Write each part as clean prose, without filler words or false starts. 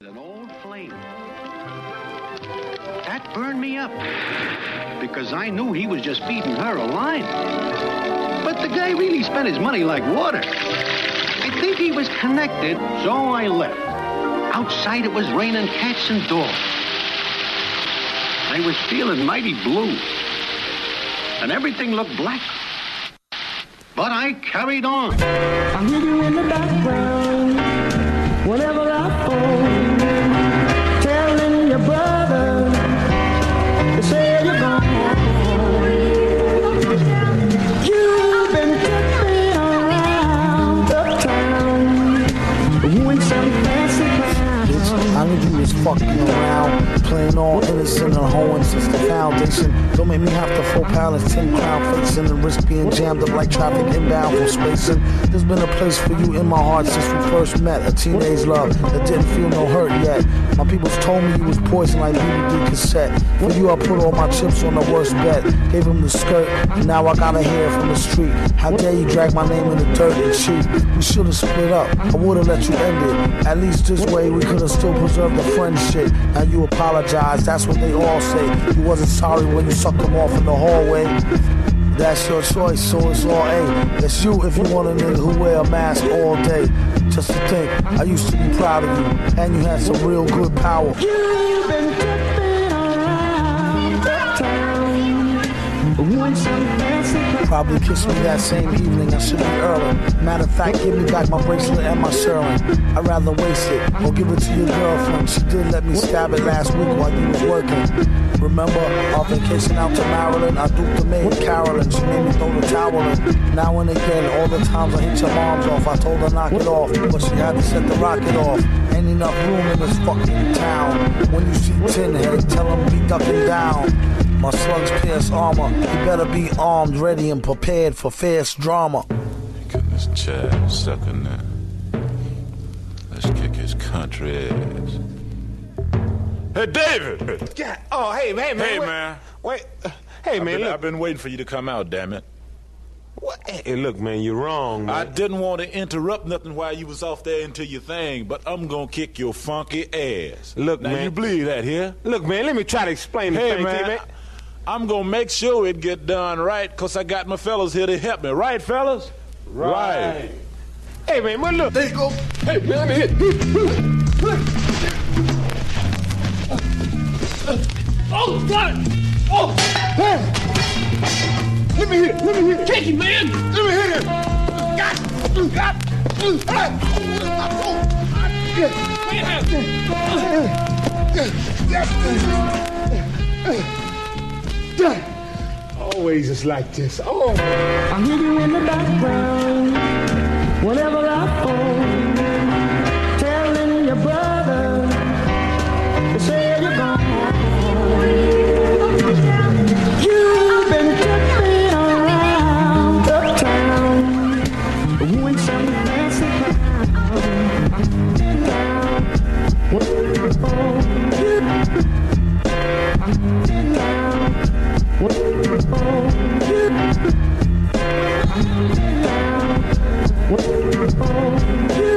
An old flame. That burned me up because I knew he was just feeding her a line. But the guy really spent his money like water. I think he was connected, so I left. Outside it was raining cats and dogs. I was feeling mighty blue. And everything looked black. But I carried on. I hear you in the background whenever I phone, telling your brother to say you're gone. You've been tripping around uptown, you ain't some fancy clown. I knew you was fucking around, playing all innocent and hoeing since the foundation. Don't make me have to full palace, 10 crown facing and risk being jammed up like traffic inbound from spacing. There's been a place for you in my heart since we first met. A teenage love that didn't feel no hurt yet. My peoples told me you was poison like DVD cassette. For you I put all my chips on the worst bet. Gave him the skirt, and now I gotta hear from the street. How dare you drag my name in the dirt and cheat? We should've split up, I would've let you end it. At least this way we could've still preserved the friendship. Now you apologize, that's what they all say. You wasn't sorry when you sucked them off in the hallway. That's your choice, so it's all A. That's you if you want a nigga who wear a mask all day. Just to think, I used to be proud of you, and you had some real good power. You've been tripping around the town, doing some fancy clown. Probably kissed me that same evening, I should be early. Matter of fact, give me back my bracelet and my Sherlin. I'd rather waste it, or give it to your girlfriend. She did let me stab it last week while you was working. Remember our vacation out to Maryland? I duped the maid, Carolyn. She made me throw the towel in. Now and again, all the times I hit your moms off, I told her knock it off, but she had to set the rocket off. Ain't enough room in this fucking town. When you see Tin Head, tell him be ducking down. My slugs pierce armor. You better be armed, ready, and prepared for fierce drama. Can this child sucker now? Let's kick his country ass. Hey, David! Yeah. Oh, hey, man. Hey, man. Wait. Hey, man, look. I've been waiting for you to come out, damn it. What? Hey, look, man, you're wrong, man. I didn't want to interrupt nothing while you was off there into your thing, but I'm gonna kick your funky ass. Look, now, man. you believe that here? Look, man, let me try to explain the Hey, thing to you, man. man. I'm gonna make sure it get done right, because I got my fellas here to help me. Right, fellas? Right. Hey, man, well, look. There you go. Hey, man, let me hit. Oh, God! Oh! Hey. Let me hit it! Let me hit it! Take it, man! Let me hit it! God! God! Always is like this. Oh! I hear you in the background whenever I phone, telling your brother to say you're gone. You've been tripping around uptown, doing some fancy clown. What?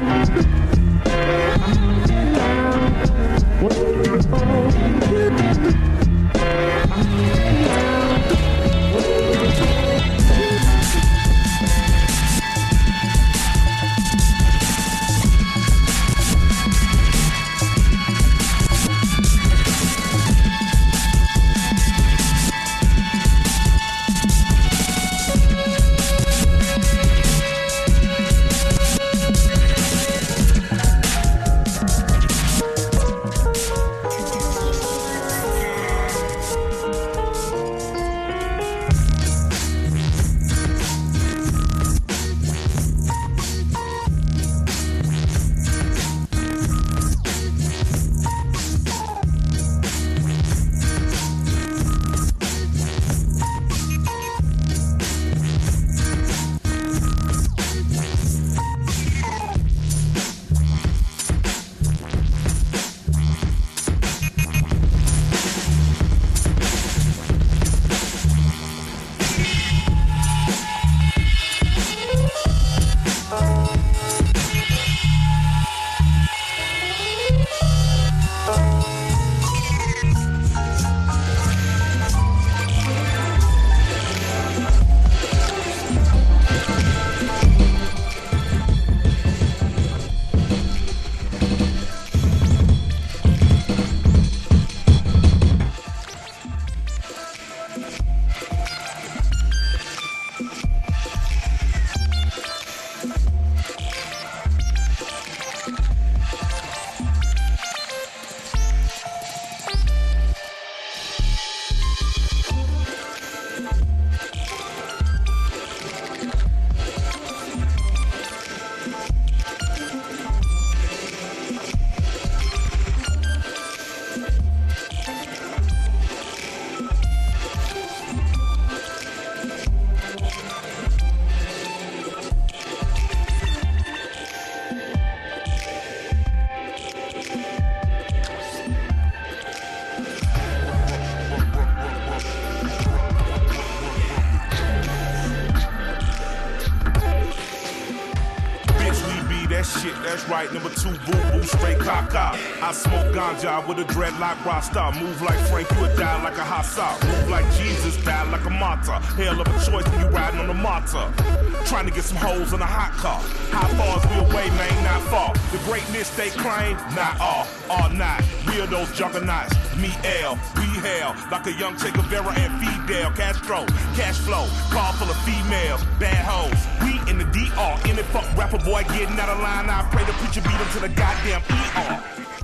right, number 2, boo-boo, straight caca. I smoke ganja with a dreadlock rasta. Move like Frank, you die like a hassa. Move like Jesus, die like a martyr. Hell of a choice when you riding on a martyr. Trying to get some holes in a hot car. How far is we away, man? Not far. The greatness they claim, not all not. We are those juggernauts. Me, L, we hail like a young Che Guevara and Fidel Castro. Cash flow, car full of females, bad hoes. We in the DR, in it fuck rapper boy getting out of line. I pray the preacher beat him to the goddamn ER.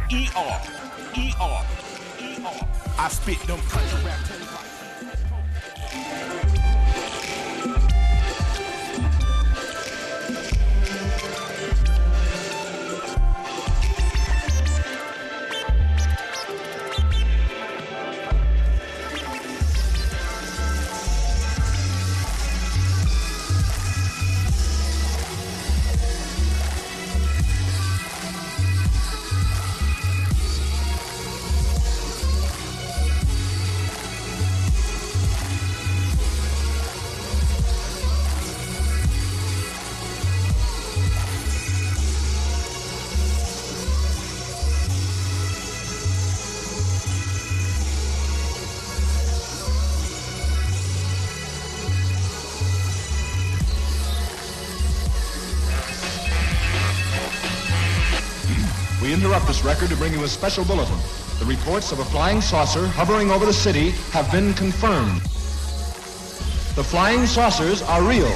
I spit them country rap. We interrupt this record to bring you a special bulletin. The reports of a flying saucer hovering over the city have been confirmed. The flying saucers are real.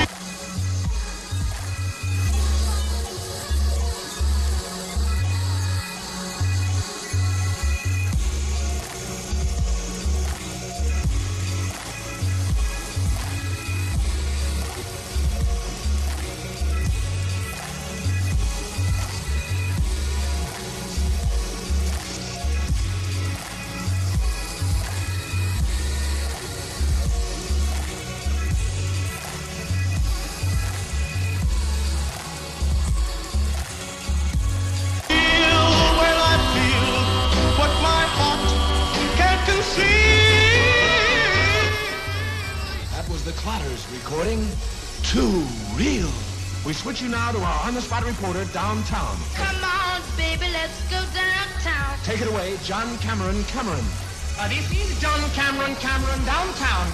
Recording Too Real. We switch you now to our on-the-spot reporter downtown. Come on, baby, let's go downtown. Take it away, John Cameron. This is John Cameron downtown.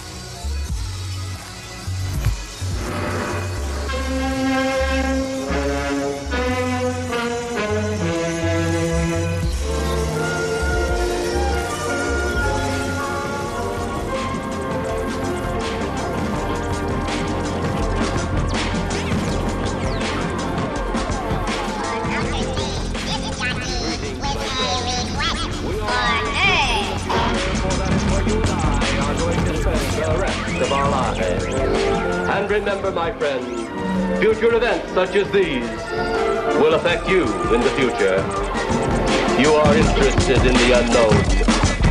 Of our lives. And remember, my friends, future events such as these will affect you in the future. You are interested in the unknown.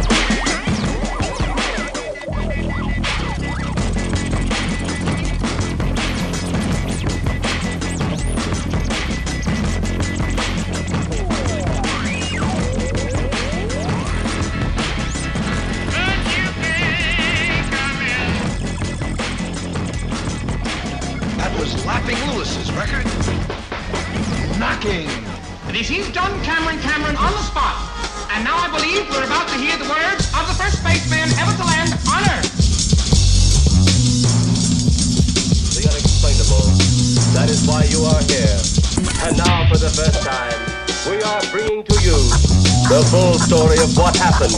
This is John Cameron on the spot. And now I believe we're about to hear the words of the first spaceman ever to land on Earth. The unexplainable. That is why you are here. And now, for the first time, we are bringing to you the full story of what happened.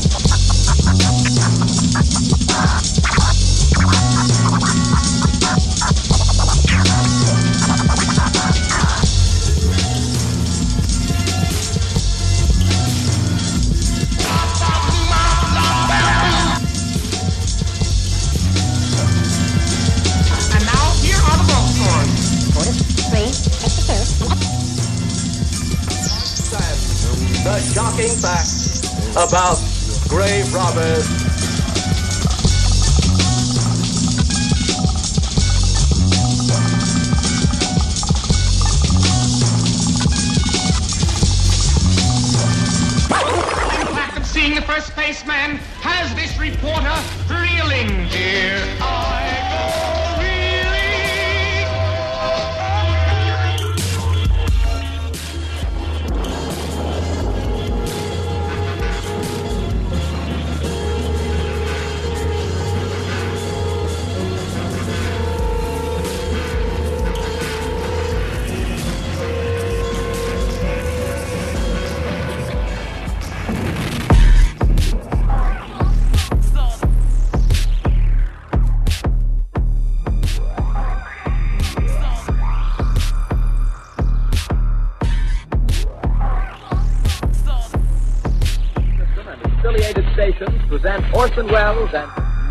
The shocking facts about grave robbers. In fact of seeing the first spaceman has this reporter reeling. Here I go reeling. stations present Orson Welles and...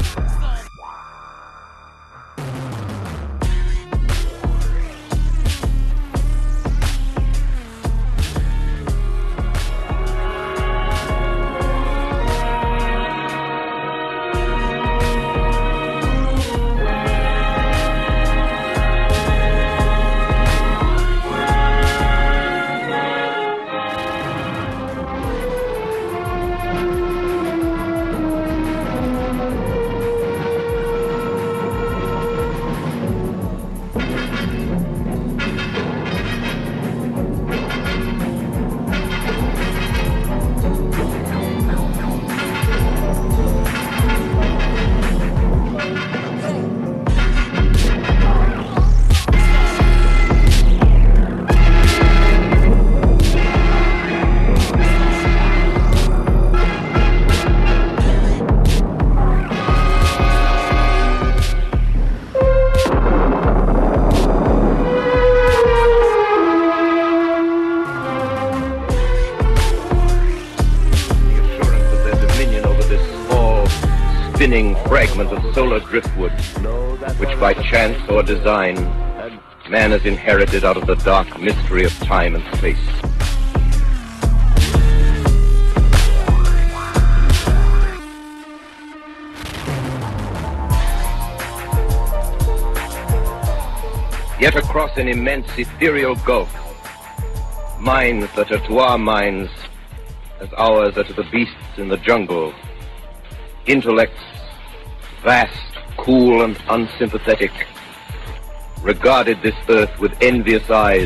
Fragment of solar driftwood, which by chance or design, man has inherited out of the dark mystery of time and space. Yet across an immense ethereal gulf, minds that are to our minds as ours are to the beasts in the jungle, intellects vast, cool, and unsympathetic, regarded this earth with envious eyes.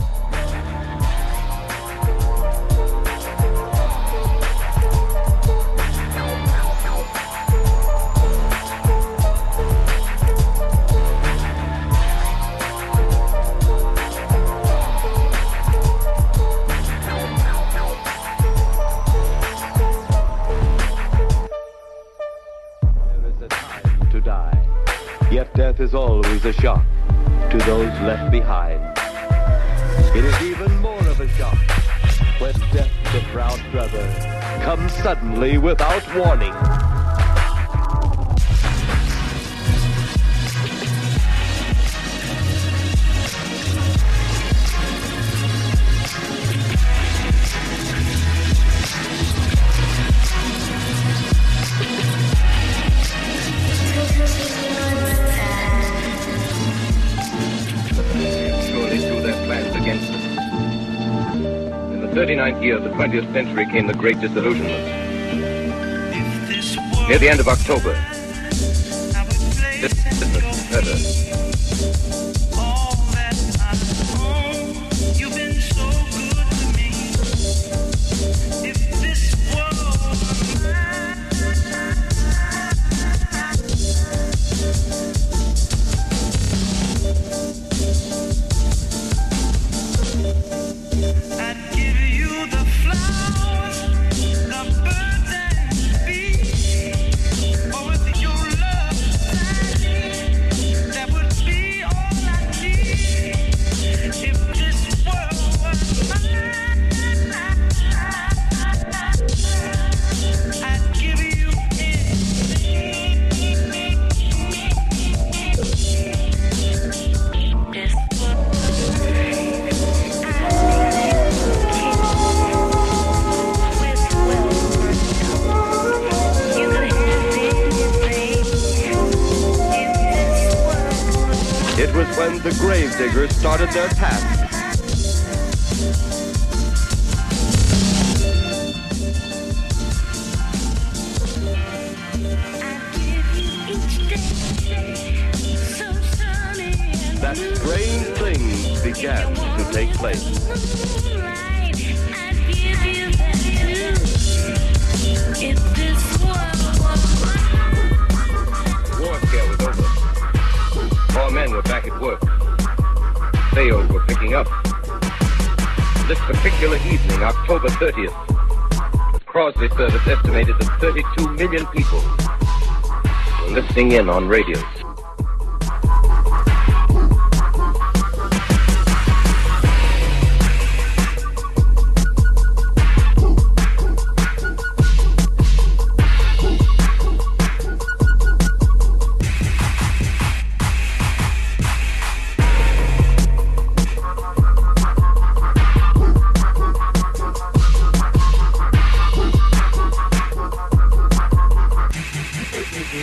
Yet death is always a shock to those left behind. It is even more of a shock when death, the proud brother, comes suddenly without warning. In the 39th year of the 20th century came the Great Disillusionment. Near the end of October, this business better. It was when the grave diggers started their task. That strange things began to take place. Warfare was over. All men were back at work. Sales were picking up. This particular evening, October 30th, the Crosby service estimated that 32 million people were listening in on radios.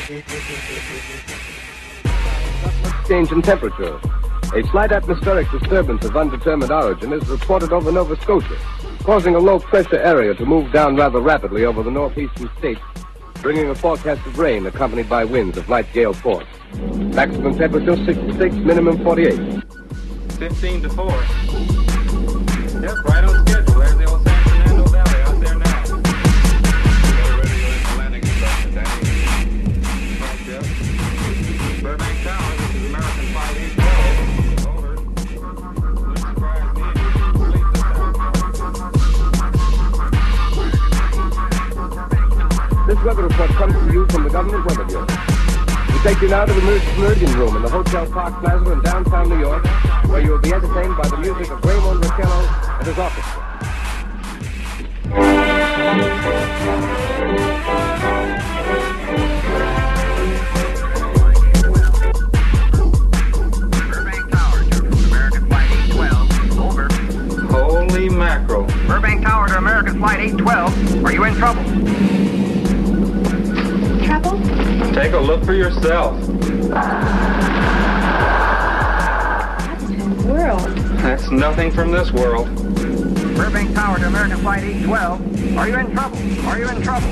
Change in temperature. A slight atmospheric disturbance of undetermined origin is reported over Nova Scotia, causing a low-pressure area to move down rather rapidly over the northeastern states, bringing a forecast of rain accompanied by winds of light gale force. Maximum temperature 66, minimum 48. 15 to 4. Yep, right on schedule. There's the old San Fernando Valley out there now. Landing instructions, Danny. Right, Jeff. Burbank Tower, this is American 5812. Over. Wouldn't surprise me if you sleep this time. This weather report comes to you from the Government Weather Bureau. We take you now to the Meridian Room in the Hotel Park Plaza in downtown New York, where you will be entertained by the music of Raymond Raquello and his orchestra. Burbank Tower to American Flight 812. Over. Holy mackerel. Burbank Tower to American Flight 812. Are you in trouble? Trouble? Take a look for yourself. World. That's nothing from this world. Burbank Tower to American Flight 812. Are you in trouble? Are you in trouble?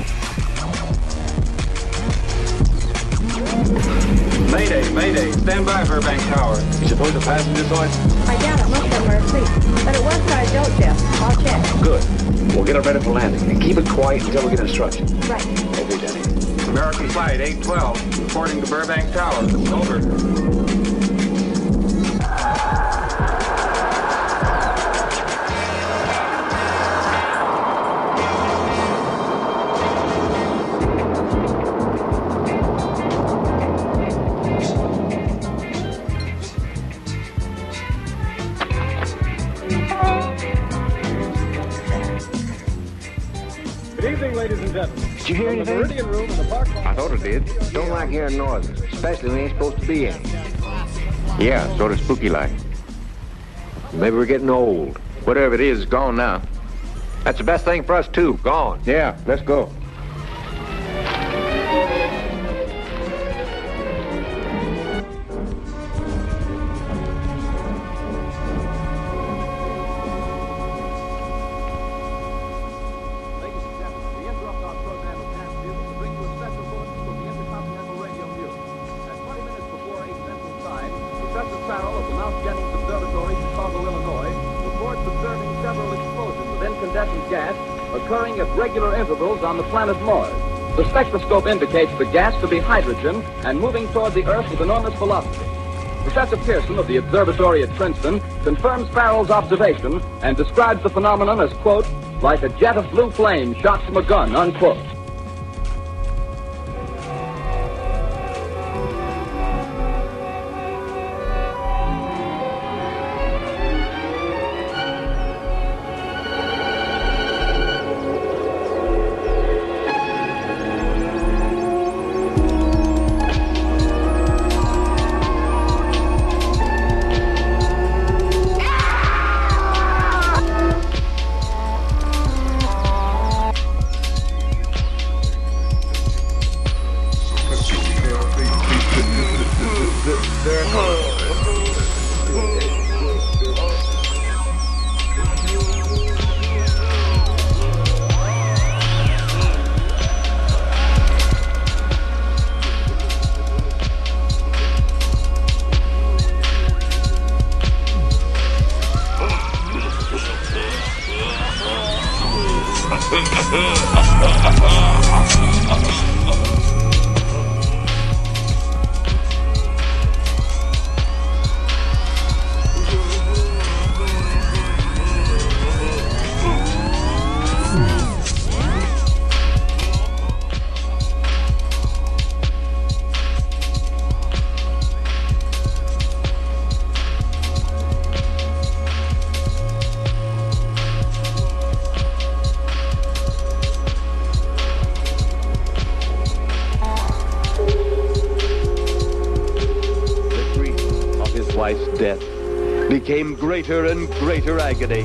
Mayday, mayday. Stand by, Burbank Tower. You suppose the passengers saw it? I doubt it. Most of them are asleep. But it was our joke, Jeff. I'll check. Good. We'll get it ready for landing. And keep it quiet until we get instructions. Right. Okay, Danny. American Flight 812, reporting to Burbank Tower. Over. Good evening, ladies and gentlemen. Did you hear anything? Meridian Room in the Park Plaza. I thought it did. Don't like hearing noises, especially when we ain't supposed to be any. Yeah, sort of spooky like. Maybe we're getting old. Whatever it is gone now. That's the best thing for us, too. Gone. Yeah, let's go. Professor Farrell of the Mount Jennings Observatory, Chicago, Illinois, reports observing several explosions of incandescent gas occurring at regular intervals on the planet Mars. The spectroscope indicates the gas to be hydrogen and moving toward the Earth with enormous velocity. Professor Pearson of the observatory at Princeton confirms Farrell's observation and describes the phenomenon as, quote, like a jet of blue flame shot from a gun, unquote. wife's death became greater and greater agony.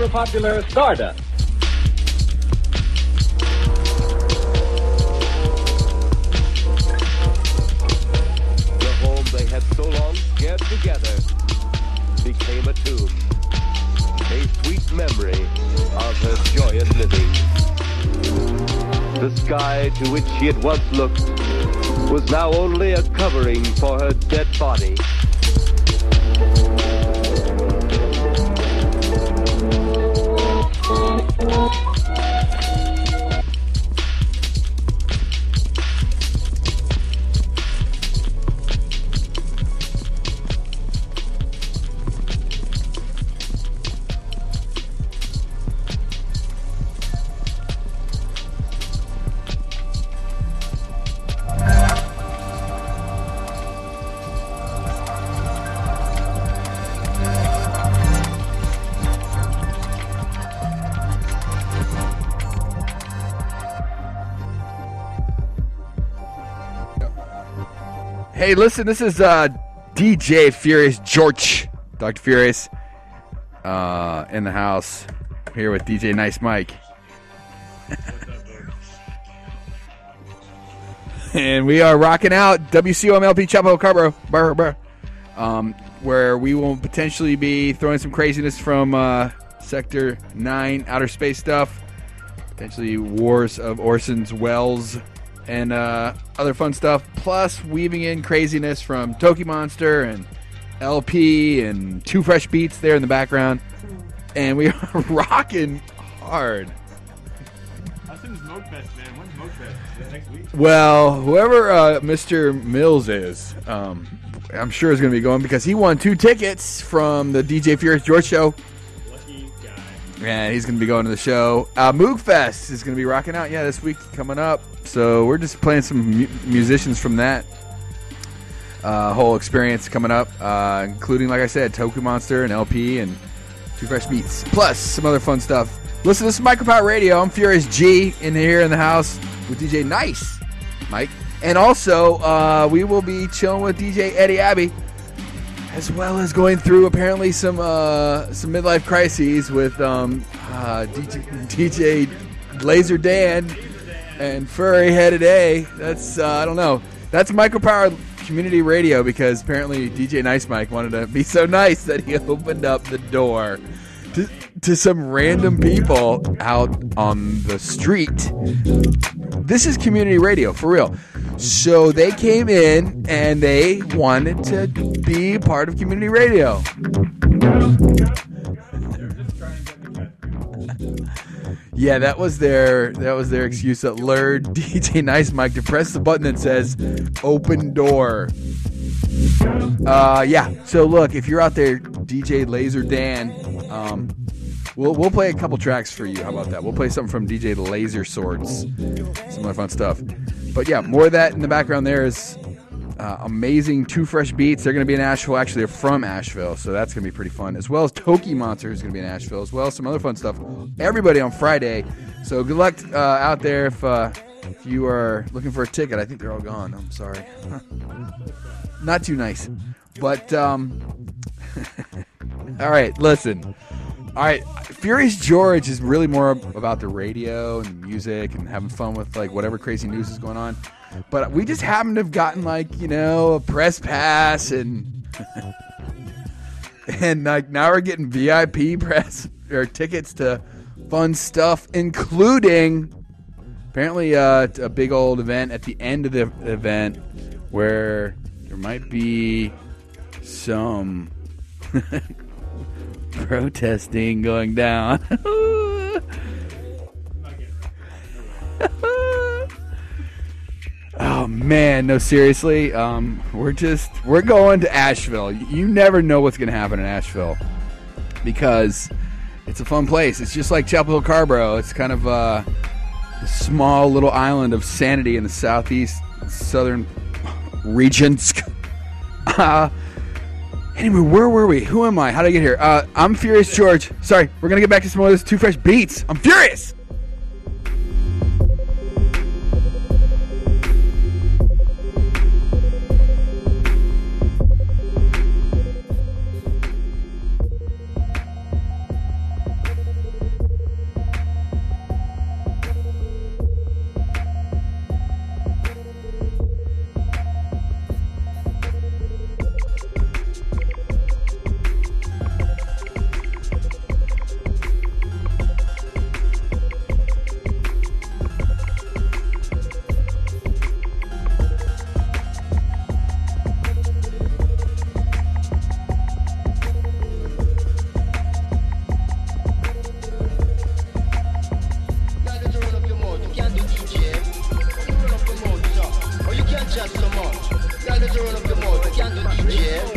popular Stardust. The home they had so long shared together became a tomb, a sweet memory of her joyous living. The sky to which she had once looked was now only a covering for her dead body. Hey, listen, this is DJ Furious George, Dr. Furious, in the house, here with DJ Nice Mike. And we are rocking out WCOMLP Chapel Hill Carborough, where we will potentially be throwing some craziness from Sector 9 outer space stuff, potentially Wars of Orson's Wells, and other fun stuff, plus weaving in craziness from Toki Monster and LP and Two Fresh Beats there in the background. And we are rocking hard. How's Smokefest, man? When's Smokefest? Is that next week? Well, whoever Mr. Mills is, I'm sure is going to be going because he won 2 tickets from the DJ Furious George show. Lucky guy. And he's going to be going to the show. Moogfest is going to be rocking out, this week coming up. So we're just playing some musicians from that whole experience coming up, including, like I said, Toku Monster and LP and Two Fresh Beats, plus some other fun stuff. Listen, this is Micropower Radio. I'm Furious G in here in the house with DJ Nice Mike. And also, we will be chilling with DJ Eddie Abbey, as well as going through apparently some midlife crises with DJ Laser Dan and Furry Headed A. That's I don't know. That's Micropower Community Radio because apparently DJ Nice Mike wanted to be so nice that he opened up the door to some random people out on the street. This is community radio, for real. So they came in and they wanted to be part of community radio. Yeah, that was their excuse that lured DJ Nice Mike to press the button that says open door. So look, if you're out there, DJ Laser Dan, we'll play a couple tracks for you. How about that? We'll play something from DJ Laser Swords, some other fun stuff. But yeah, more of that in the background. There is amazing Two Fresh Beats. They're going to be in Asheville. Actually, they're from Asheville, so that's going to be pretty fun. As well as Toki Monster is going to be in Asheville, as well as some other fun stuff. Everybody on Friday. So good luck out there if you are looking for a ticket. I think they're all gone. I'm sorry. Not too nice. But, all right, listen. All right, Furious George is really more about the radio and the music and having fun with like whatever crazy news is going on. But we just happen to have gotten a press pass and and like now we're getting VIP press or tickets to fun stuff, including apparently a big old event at the end of the event where there might be some protesting going down. Oh man, no, seriously. We're going to Asheville. You never know what's going to happen in Asheville because it's a fun place. It's just like Chapel Hill Carborough. It's kind of a small little island of sanity in the southeast southern regions. Anyway, where were we? Who am I? How did I get here? I'm Furious George. Sorry, we're going to get back to some of those Two Fresh Beats. I'm furious!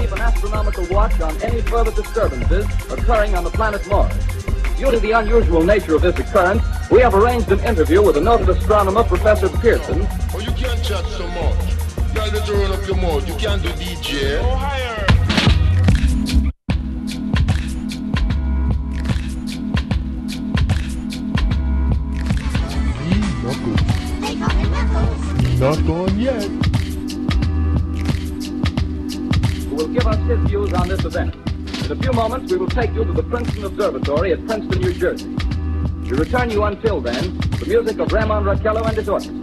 keep an astronomical watch on any further disturbances occurring on the planet Mars. Due to the unusual nature of this occurrence, we have arranged an interview with the noted astronomer, Professor Pearson. Oh, you can't chat so much. You gotta let you run up your mouth. You can't do DJ. Go higher. Not gone yet. Who will give us his views on this event. In a few moments, we will take you to the Princeton Observatory at Princeton, New Jersey. We return you until then the music of Ramon Raquello and his orchestra.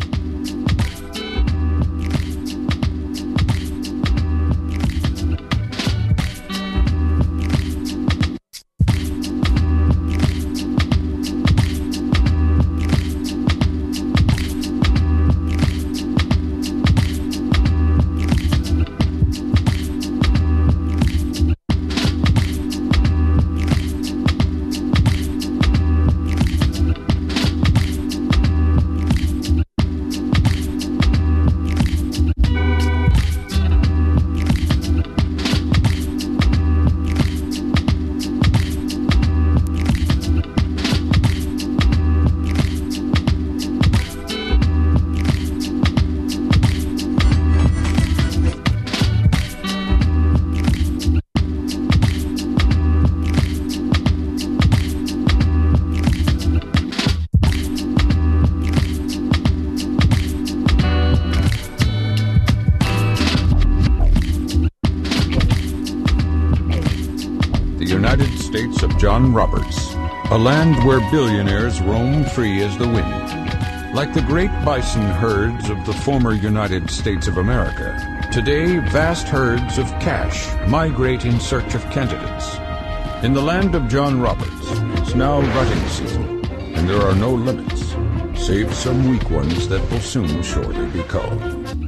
States of John Roberts, a land where billionaires roam free as the wind. Like the great bison herds of the former United States of America, today vast herds of cash migrate in search of candidates. In the land of John Roberts, it's now rutting season, and there are no limits, save some weak ones that will soon surely be culled.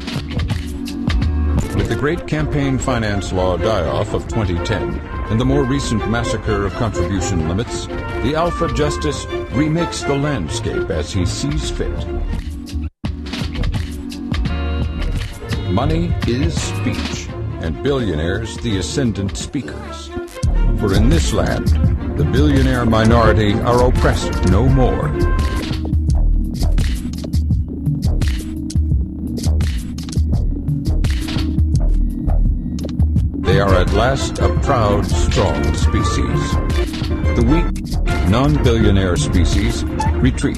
With the great campaign finance law die-off of 2010 and the more recent massacre of contribution limits, the Alpha Justice remakes the landscape as he sees fit. Money is speech, and billionaires the ascendant speakers. For in this land, the billionaire minority are oppressed no more. They are at last a proud, strong species. The weak, non-billionaire species retreat.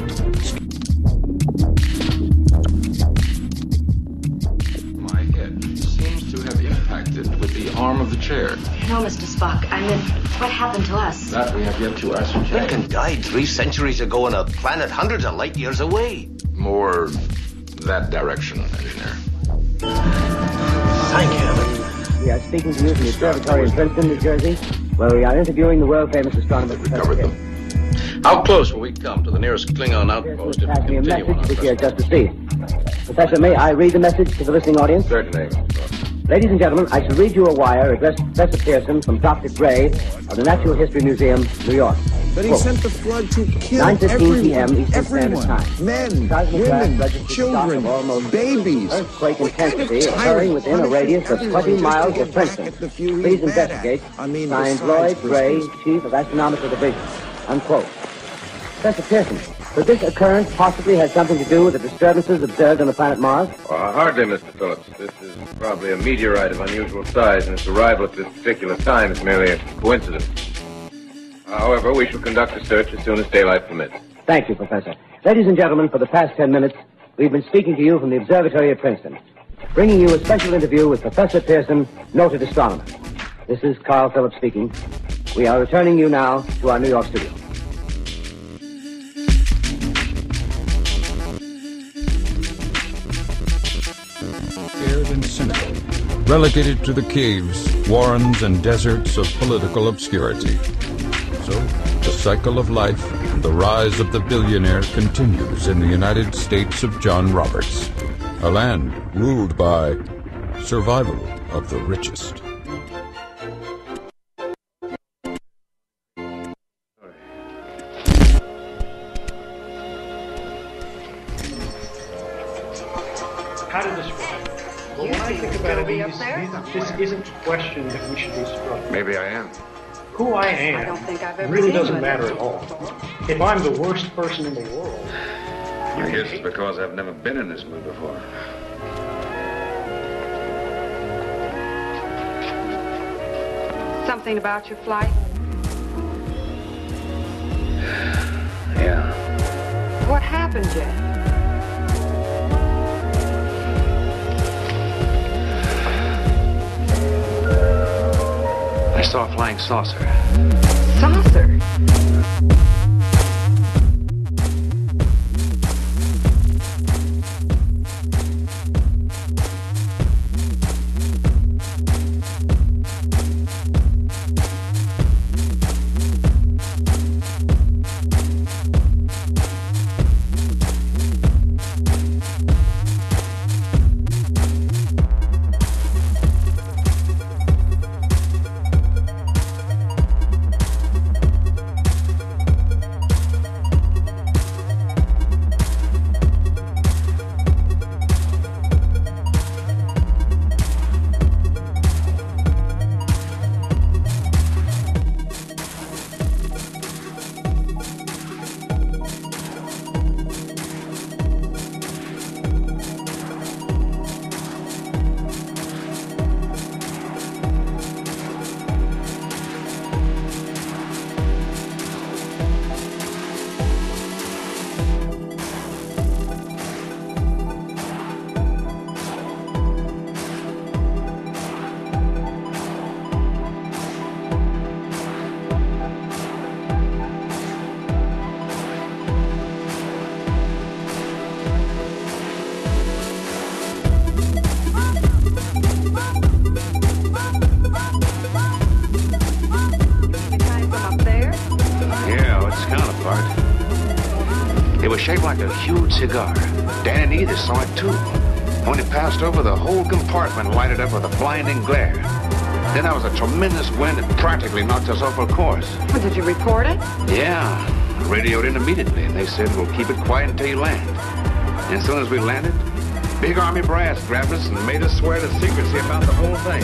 My head seems to have impacted with the arm of the chair. No, Mr. Spock. I meant, what happened to us? That we have yet to ascertain. Lincoln died 3 centuries ago on a planet hundreds of light years away. More that direction, engineer. Thank heaven. We are speaking to you from the observatory in Princeton, New Jersey, where we are interviewing the world-famous astronomer. Recovered them. How close will we come to the nearest Klingon outpost if we continue on our which we are just received. Professor, may I read the message to the listening audience? Certainly. Ladies and gentlemen, I shall read you a wire addressed to Professor Pearson from Dr. Gray of the Natural History Museum, New York. But he sent the flood to kill 9:15 p.m. Eastern Standard everyone. Time. Men, women, children, babies. Earthquake intensity occurring within a radius of 20 miles of Princeton. Please investigate. Signed Lloyd Gray, Chief of Astronomical Division. Unquote. Professor Pearson, could this occurrence possibly have something to do with the disturbances observed on the planet Mars? Hardly, Mr. Phillips. This is probably a meteorite of unusual size, and its arrival at this particular time is merely a coincidence. However, we shall conduct a search as soon as daylight permits. Thank you, Professor. Ladies and gentlemen, for the past 10 minutes, we've been speaking to you from the observatory at Princeton, bringing you a special interview with Professor Pearson, noted astronomer. This is Carl Phillips speaking. We are returning you now to our New York studio. Scared and cynical, relegated to the caves, warrens, and deserts of political obscurity. So, the cycle of life and the rise of the billionaire continues in the United States of John Roberts, a land ruled by survival of the richest. How did this work? But when I think about it, this isn't a question that we should be struggling. Maybe I am. Who I am I don't think I've ever really seen doesn't you. matter at all. If I'm the worst person in the world, I guess it's because I've never been in this mood before. Something about your flight? Yeah. What happened, Jeff? I saw a flying saucer. Saucer? It was shaped like a huge cigar. Dan and Edith saw it too. When it passed over, the whole compartment lighted up with a blinding glare. Then there was a tremendous wind that practically knocked us off our course. Well, did you report it? Yeah. I radioed in immediately, and they said, we'll keep it quiet until you land. And as soon as we landed, Big Army brass grabbed us and made us swear to secrecy about the whole thing.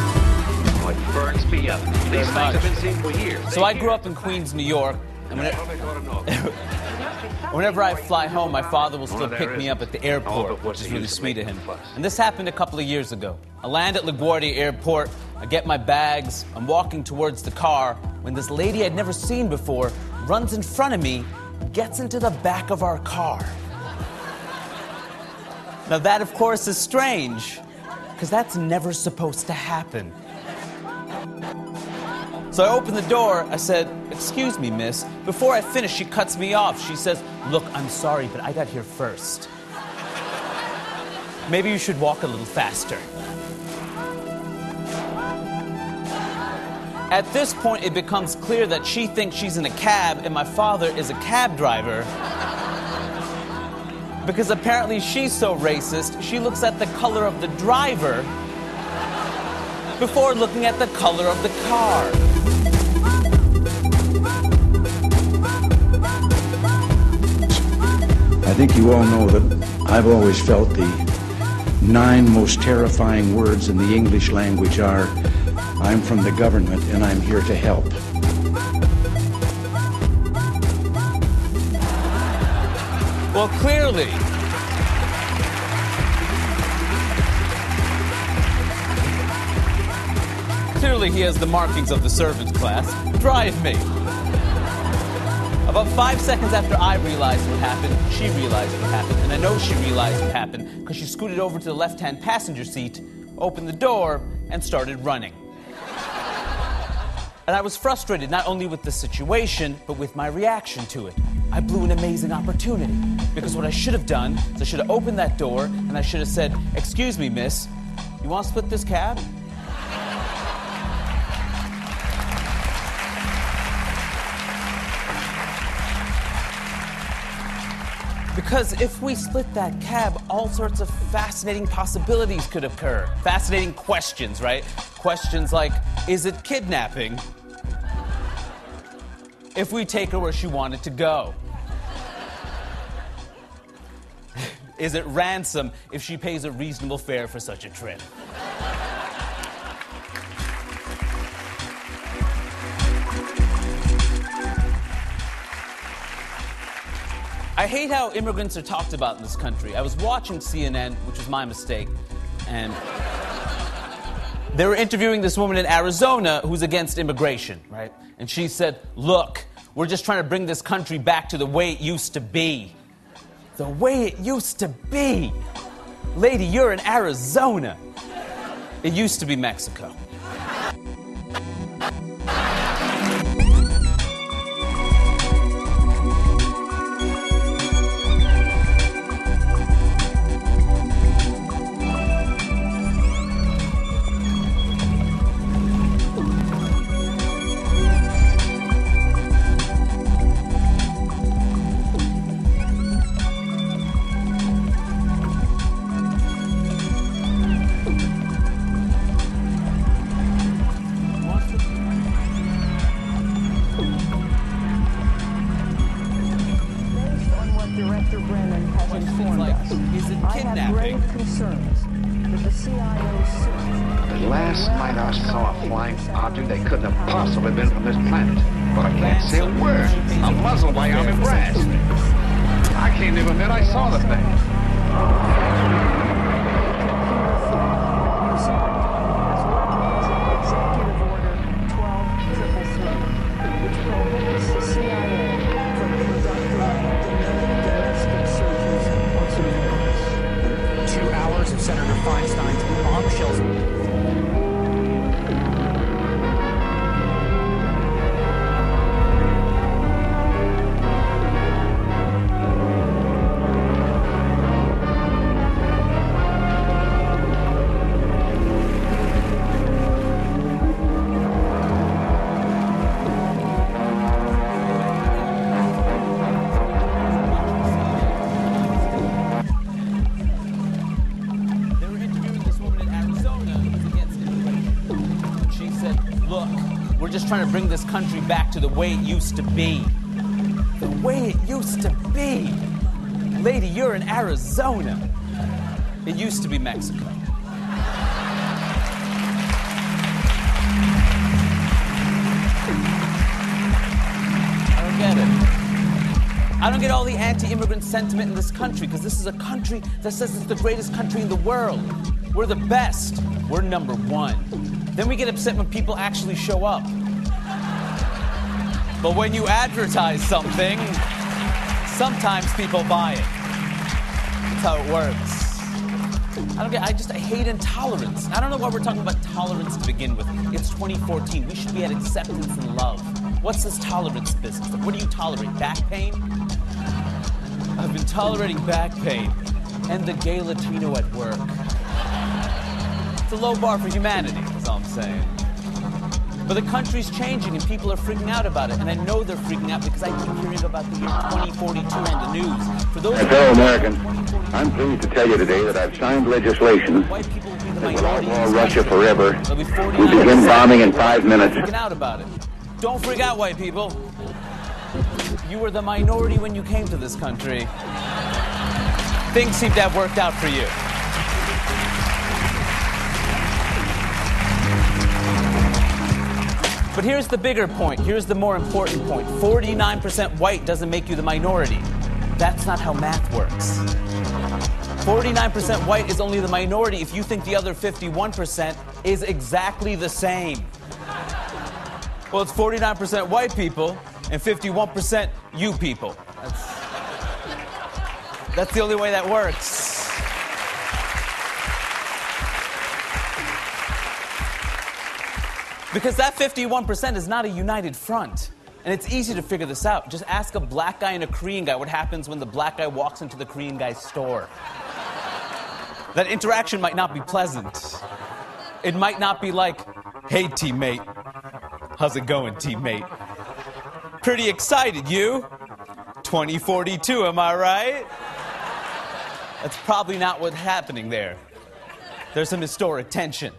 Oh, it burns me up. These things have been seen for years. So I grew up in Queens, New York. And whenever I fly home, my father will still pick me up at the airport, which is really sweet of him. And this happened a couple of years ago. I land at LaGuardia Airport, I get my bags, I'm walking towards the car when this lady I'd never seen before runs in front of me, gets into the back of our car. Now that, of course, is strange, because that's never supposed to happen. So I opened the door, I said, "Excuse me, miss." Before I finish, she cuts me off. She says, "Look, I'm sorry, but I got here first. Maybe you should walk a little faster." At this point, it becomes clear that she thinks she's in a cab and my father is a cab driver. Because apparently she's so racist, she looks at the color of the driver before looking at the color of the car. I think you all know that I've always felt the 9 most terrifying words in the English language are, "I'm from the government and I'm here to help." Well, clearly, he has the markings of the servant class. Drive me. About 5 seconds after I realized what happened, she realized what happened. And I know she realized what happened because she scooted over to the left-hand passenger seat, opened the door, and started running. And I was frustrated not only with the situation, but with my reaction to it. I blew an amazing opportunity. Because what I should have done is I should have opened that door and I should have said, "Excuse me, miss, you want to split this cab?" Because if we split that cab, all sorts of fascinating possibilities could occur. Fascinating questions, right? Questions like, is it kidnapping? If we take her where she wanted to go. is at ransom if she pays a reasonable fare for such a trip. I hate how immigrants are talked about in this country. I was watching CNN, which was my mistake, and they were interviewing this woman in Arizona who's against immigration, right? And she said, look, we're just trying to bring this country back to the way it used to be. The way it used to be. Lady, you're in Arizona. It used to be Mexico. Last night I saw a flying object that couldn't have possibly been from this planet. But I can't say a word. I'm muzzled by army brass. I can't even admit I saw the thing. Senator Feinstein's bombshells. Trying to bring this country back to the way it used to be. The way it used to be. Lady, you're in Arizona. It used to be Mexico. I don't get it. I don't get all the anti-immigrant sentiment in this country, because this is a country that says it's the greatest country in the world. We're the best. We're number one. Then we get upset when people actually show up. But when you advertise something, sometimes people buy it. That's how it works. I hate intolerance. I don't know why we're talking about tolerance to begin with. It's 2014. We should be at acceptance and love. What's this tolerance business? What do you tolerate? Back pain? I've been tolerating back pain and the gay Latino at work. It's a low bar for humanity, is all I'm saying. But the country's changing and people are freaking out about it. And I know they're freaking out because I keep hearing about the year 2042 on the news. For those fellow Americans, I'm pleased to tell you today that I've signed legislation that will outlaw Russia forever. We begin bombing in 5 minutes. Freaking out about it. Don't freak out, white people. You were the minority when you came to this country. Things seem to have worked out for you. But here's the bigger point. Here's the more important point. 49% white doesn't make you the minority. That's not how math works. 49% white is only the minority if you think the other 51% is exactly the same. Well, it's 49% white people and 51% you people. That's the only way that works. Because that 51% is not a united front. And it's easy to figure this out. Just ask a black guy and a Korean guy what happens when the black guy walks into the Korean guy's store. That interaction might not be pleasant. It might not be like, hey, teammate. How's it going, teammate? Pretty excited, you? 2042, am I right? That's probably not what's happening there. There's some historic tension.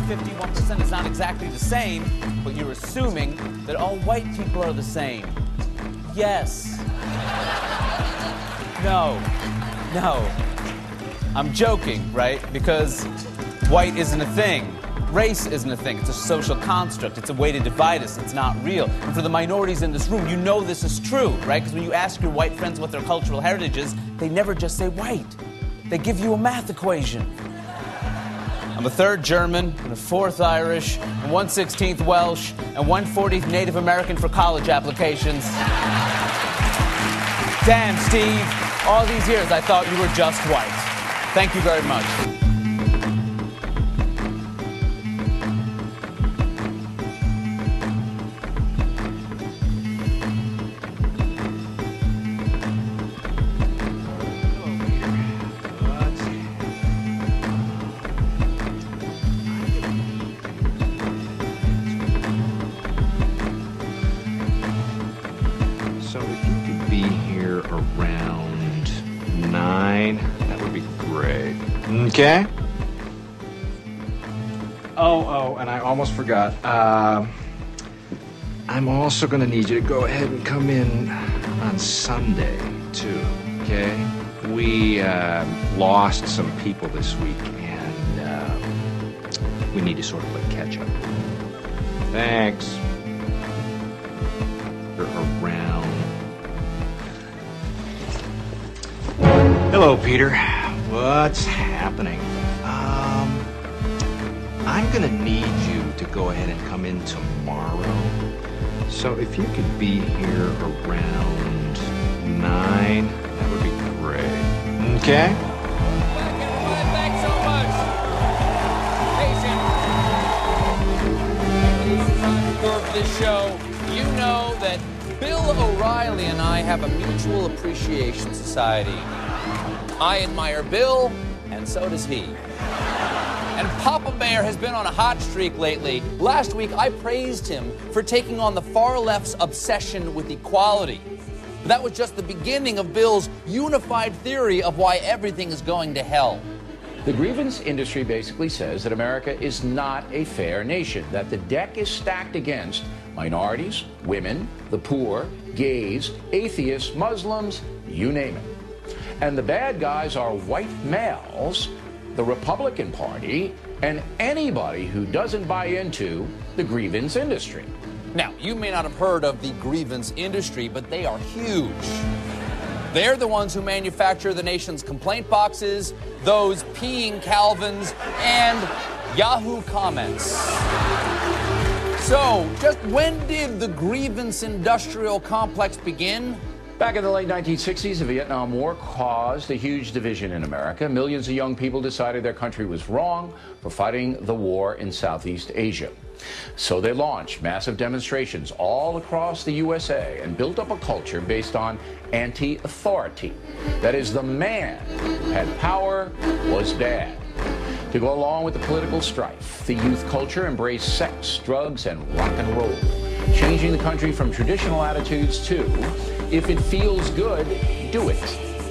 51% is not exactly the same, but you're assuming that all white people are the same. Yes. No. I'm joking, right? Because white isn't a thing. Race isn't a thing. It's a social construct. It's a way to divide us. It's not real. And for the minorities in this room, you know this is true, right? Because when you ask your white friends what their cultural heritage is, they never just say white. They give you a math equation. I'm a third German, and a fourth Irish, and 1/16th Welsh, and 1/40th Native American for college applications. Damn, Steve. All these years I thought you were just white. Thank you very much. So if you could be here around 9, that would be great. Okay? Oh, and I almost forgot. I'm also going to need you to go ahead and come in on Sunday, too, okay? We lost some people this week, and we need to sort of play catch-up. Thanks. You're around. Hello, Peter. What's happening? I'm gonna need you to go ahead and come in tomorrow. So if you could be here around 9, that would be great. Okay? Thanks so much. Hey, Sam. For this show, you know that Bill O'Reilly and I have a mutual appreciation society. I admire Bill, and so does he. And Papa Bear has been on a hot streak lately. Last week, I praised him for taking on the far left's obsession with equality. But that was just the beginning of Bill's unified theory of why everything is going to hell. The grievance industry basically says that America is not a fair nation, that the deck is stacked against minorities, women, the poor, gays, atheists, Muslims, you name it. And the bad guys are white males, the Republican Party, and anybody who doesn't buy into the grievance industry. Now, you may not have heard of the grievance industry, but they are huge. They're the ones who manufacture the nation's complaint boxes, those peeing Calvins, and Yahoo comments. So, just when did the grievance industrial complex begin? Back in the late 1960s, the Vietnam War caused a huge division in America. Millions of young people decided their country was wrong for fighting the war in Southeast Asia. So they launched massive demonstrations all across the USA and built up a culture based on anti-authority. That is, the man who had power was bad. To go along with the political strife, the youth culture embraced sex, drugs, and rock and roll, changing the country from traditional attitudes to, if it feels good, do it.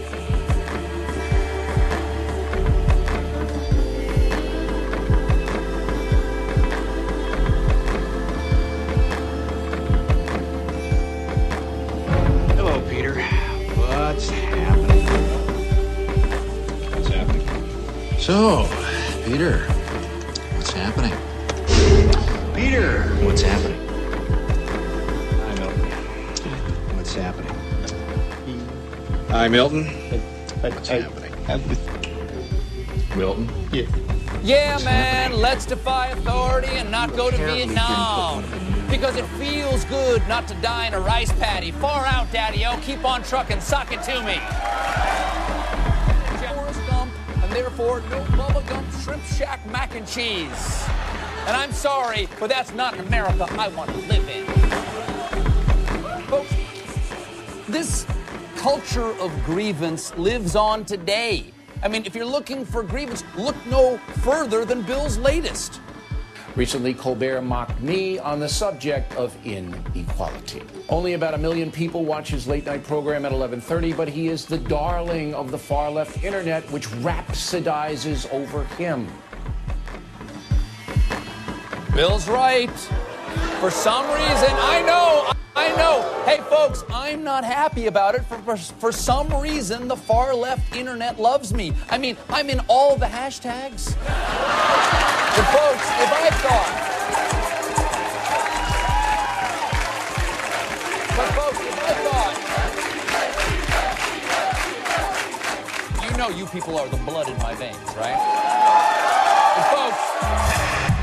Hello, Peter. What's happening? What's happening? So, Peter, what's happening? Peter, what's happening? Hi, Milton. What's happening? Hi, Milton. What's happening? Milton? Yeah, man, let's defy authority and not go to Vietnam. Because it feels good not to die in a rice paddy. Far out, Daddy-O. Keep on trucking. Sock it to me. Forrest Gump, and therefore no Bubba Gump Shrimp Shack mac and cheese. And I'm sorry, but that's not an America I want to live in. Folks, this culture of grievance lives on today. I mean, if you're looking for grievance, look no further than Bill's latest. Recently, Colbert mocked me on the subject of inequality. Only about 1 million people watch his late-night program at 11:30, but he is the darling of the far-left internet, which rhapsodizes over him. Bill's right. For some reason, I know. Hey, folks, I'm not happy about it. For some reason, the far left internet loves me. I mean, I'm in all the hashtags. But folks, if I thought, you know, you people are the blood in my veins, right? But folks.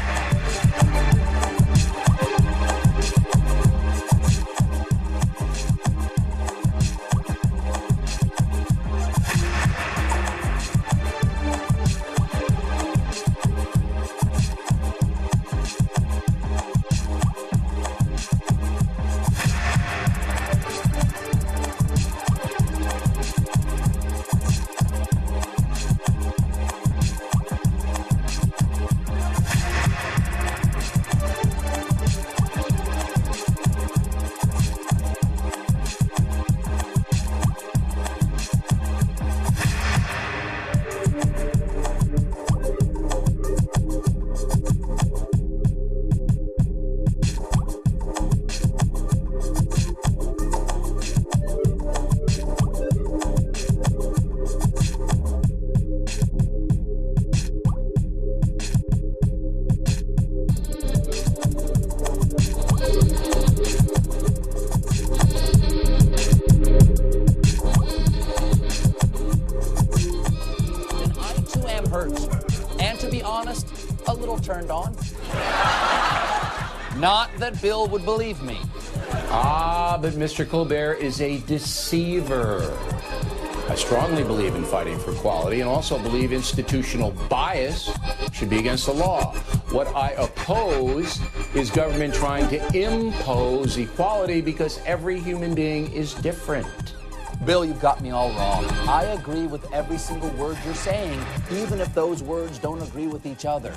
Turned on. Not that Bill would believe me. But Mr. Colbert is a deceiver. I strongly believe in fighting for equality and also believe institutional bias should be against the law. What I oppose is government trying to impose equality because every human being is different. Bill, you've got me all wrong. I agree with every single word you're saying, even if those words don't agree with each other.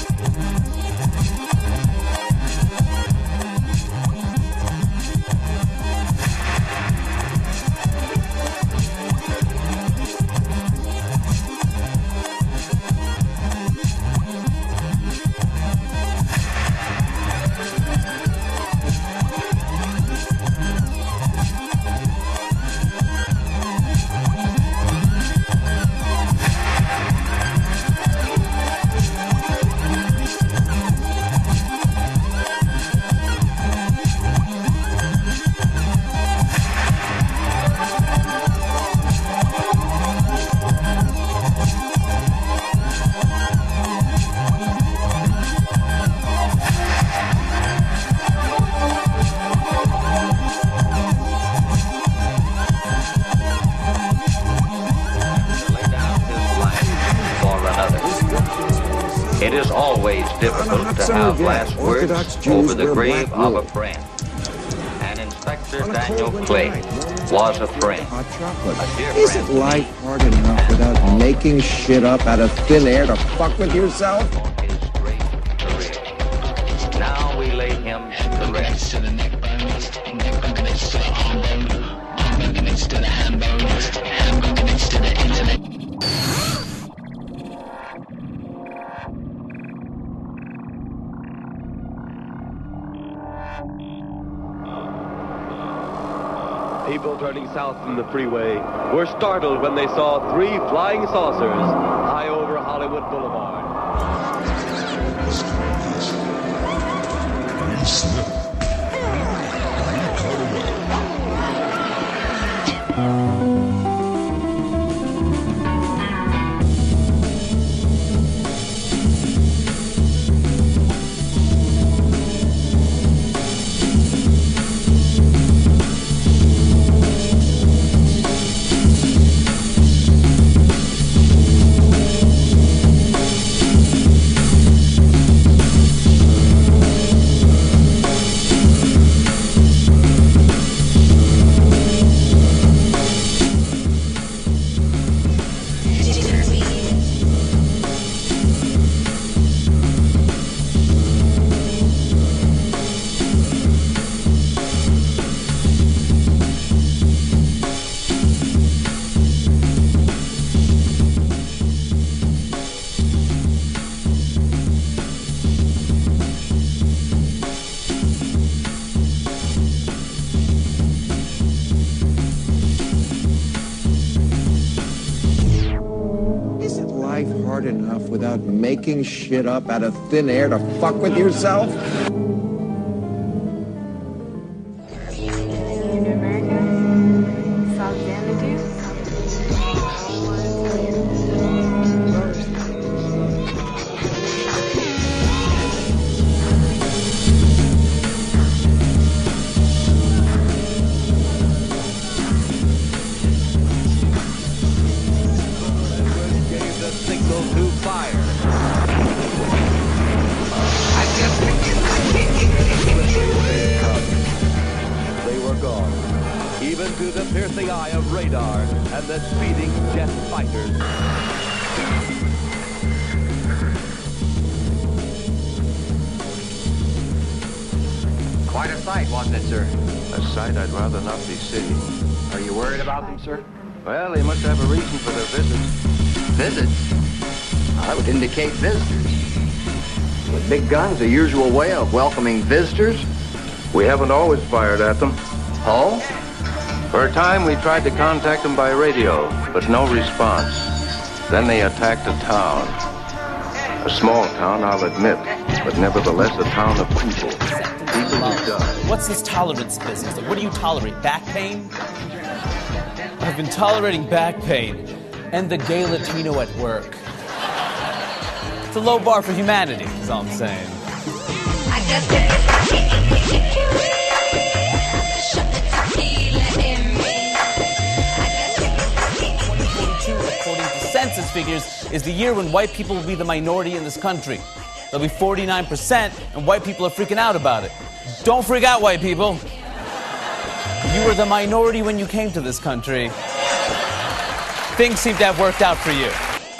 It is always difficult to have last words over the grave of a friend. And Inspector Daniel Clay was a friend. Isn't life hard enough without making shit up out of thin air to fuck with yourself? Now we lay him to rest. People turning south from the freeway were startled when they saw 3 flying saucers high over Hollywood Boulevard. life hard enough without making shit up out of thin air to fuck with yourself? Quite a sight, wasn't it, sir? A sight I'd rather not be seeing. Are you worried about them, sir? Well, they must have a reason for their visits. Visits? Well, that would indicate visitors. With big guns, the usual way of welcoming visitors? We haven't always fired at them. Oh? For a time, we tried to contact them by radio, but no response. Then they attacked a town. A small town, I'll admit, but nevertheless a town of people. What's this tolerance business? What do you tolerate? Back pain? I've been tolerating back pain and the gay Latino at work. It's a low bar for humanity, is all I'm saying. According to census figures, is the year when white people will be the minority in this country. They'll be 49%, and white people are freaking out about it. Don't freak out, white people. You were the minority when you came to this country. Things seem to have worked out for you.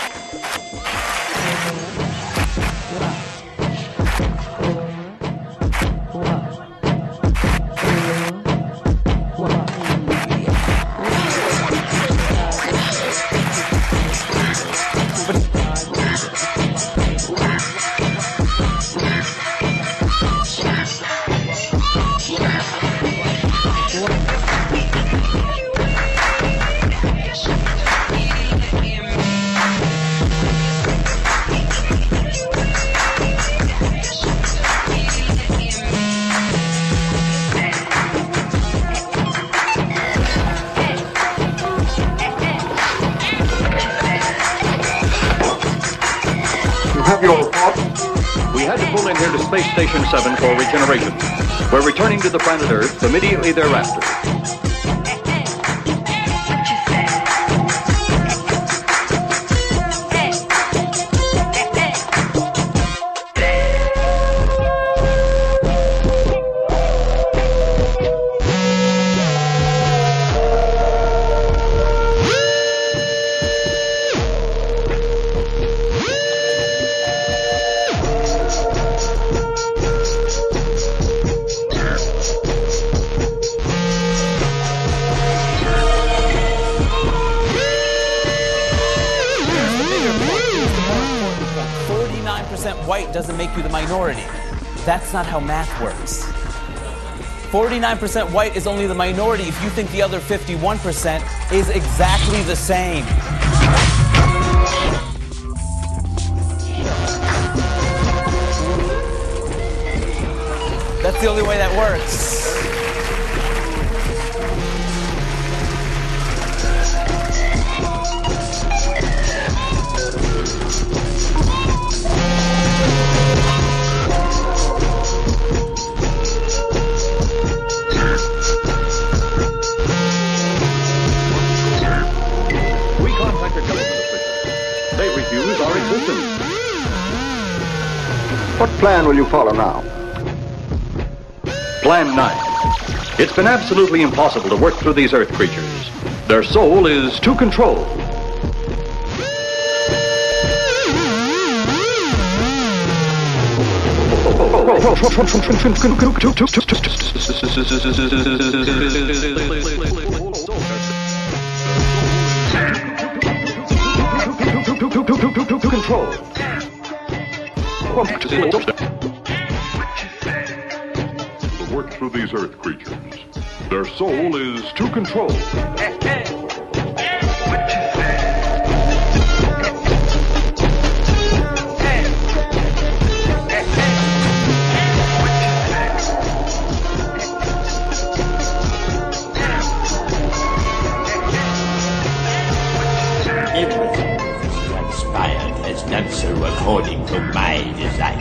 We had to pull in here to Space Station 7 for regeneration. We're returning to the planet Earth immediately thereafter. White doesn't make you the minority. That's not how math works. 49% white is only the minority if you think the other 51% is exactly the same. That's the only way that works. What plan will you follow now? Plan 9. It's been absolutely impossible to work through these Earth creatures. Their soul is too controlled. To control. To work through these Earth creatures. Their soul is too controlled. not so according to my design.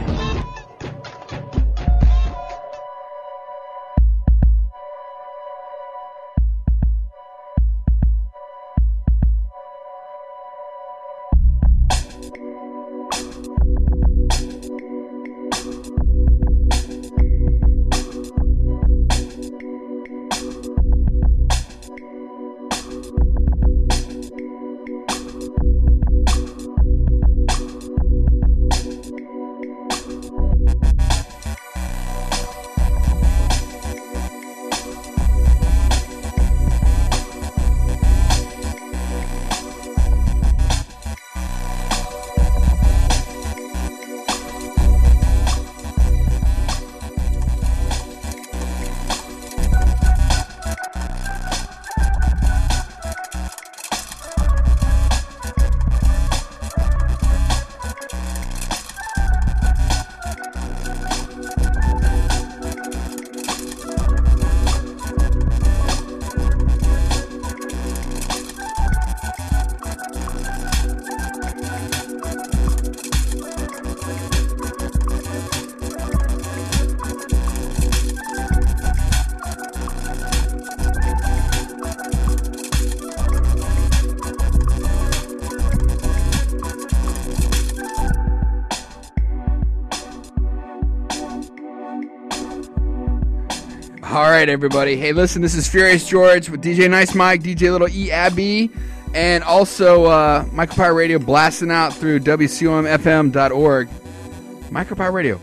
All right, everybody. Hey, listen, this is Furious George with DJ Nice Mike, DJ Little E Abby, and also Micropire Radio blasting out through WCOMFM.org. Micropire Radio,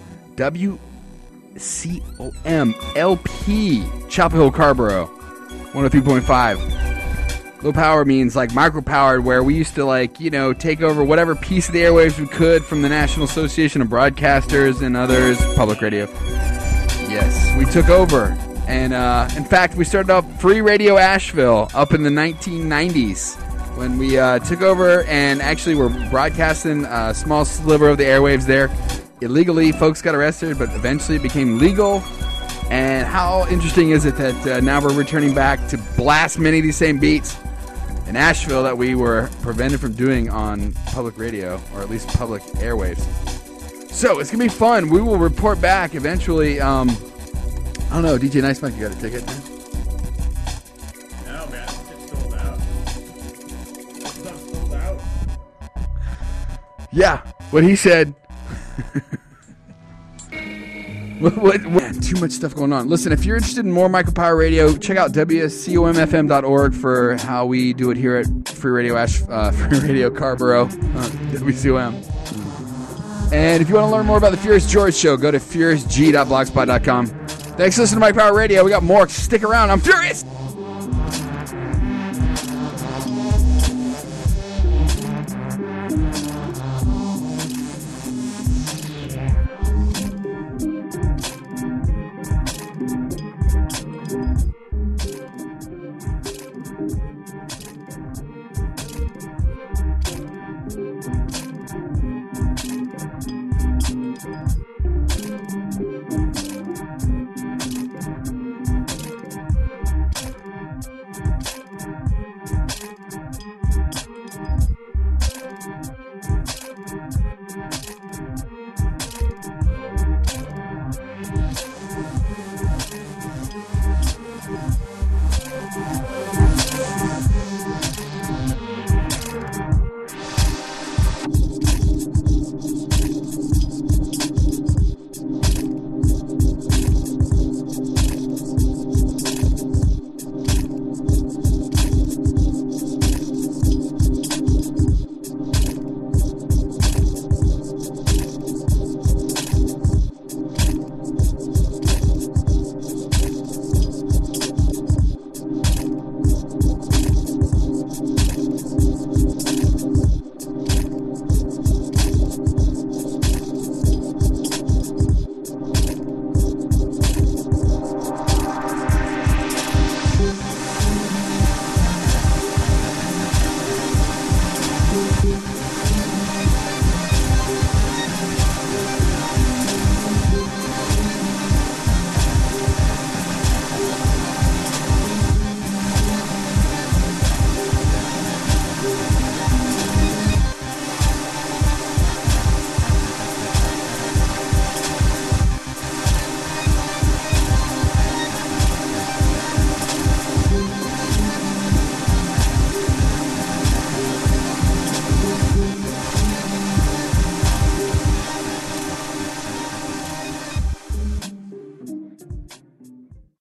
WCOMLP, Chapel Hill, Carborough, 103.5. Low power means like micro-powered, where we used to take over whatever piece of the airwaves we could from the National Association of Broadcasters and others, public radio. Yes, we took over. And in fact, we started off Free Radio Asheville up in the 1990s when we took over and actually were broadcasting a small sliver of the airwaves there. Illegally, folks got arrested, but eventually it became legal. And how interesting is it that now we're returning back to blast many of these same beats in Asheville that we were prevented from doing on public radio, or at least public airwaves. So it's going to be fun. We will report back eventually. I don't know, DJ Nice Mike, you got a ticket, man? No, man, it's sold out. It's not sold out. Yeah, what he said. What? Too much stuff going on. Listen, if you're interested in more Micropower Radio, check out WCOMFM.org for how we do it here at Free Radio Carborough, WCOM. And if you want to learn more about the Furious George Show, go to furiousg.blogspot.com. Thanks for listening to Micropower Radio. We got more. Stick around. I'm Furious.